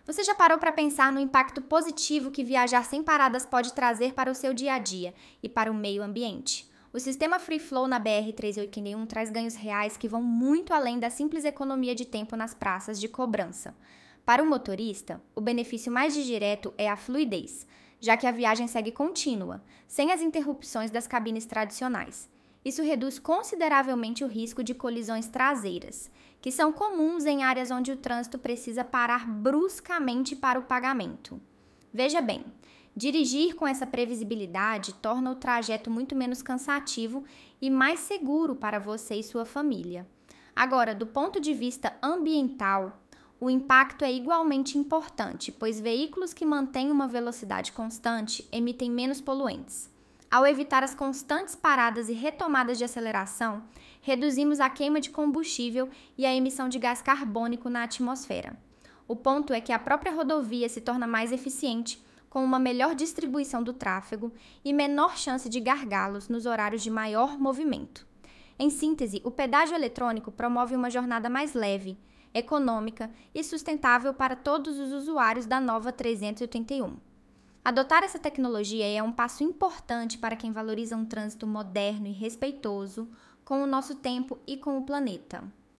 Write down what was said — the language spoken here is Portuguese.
Você já parou para pensar no impacto positivo que viajar sem paradas pode trazer para o seu dia a dia e para o meio ambiente? O sistema Free Flow na BR-381 traz ganhos reais que vão muito além da simples economia de tempo nas praças de cobrança. Para o motorista, o benefício mais direto é a fluidez, já que a viagem segue contínua, sem as interrupções das cabines tradicionais. Isso reduz consideravelmente o risco de colisões traseiras, que são comuns em áreas onde o trânsito precisa parar bruscamente para o pagamento. Veja bem, dirigir com essa previsibilidade torna o trajeto muito menos cansativo e mais seguro para você e sua família. Agora, do ponto de vista ambiental, o impacto é igualmente importante, pois veículos que mantêm uma velocidade constante emitem menos poluentes. Ao evitar as constantes paradas e retomadas de aceleração, reduzimos a queima de combustível e a emissão de gás carbônico na atmosfera. O ponto é que a própria rodovia se torna mais eficiente, com uma melhor distribuição do tráfego e menor chance de gargalos nos horários de maior movimento. Em síntese, o pedágio eletrônico promove uma jornada mais leve, econômica e sustentável para todos os usuários da nova 381. Adotar essa tecnologia é um passo importante para quem valoriza um trânsito moderno e respeitoso com o nosso tempo e com o planeta.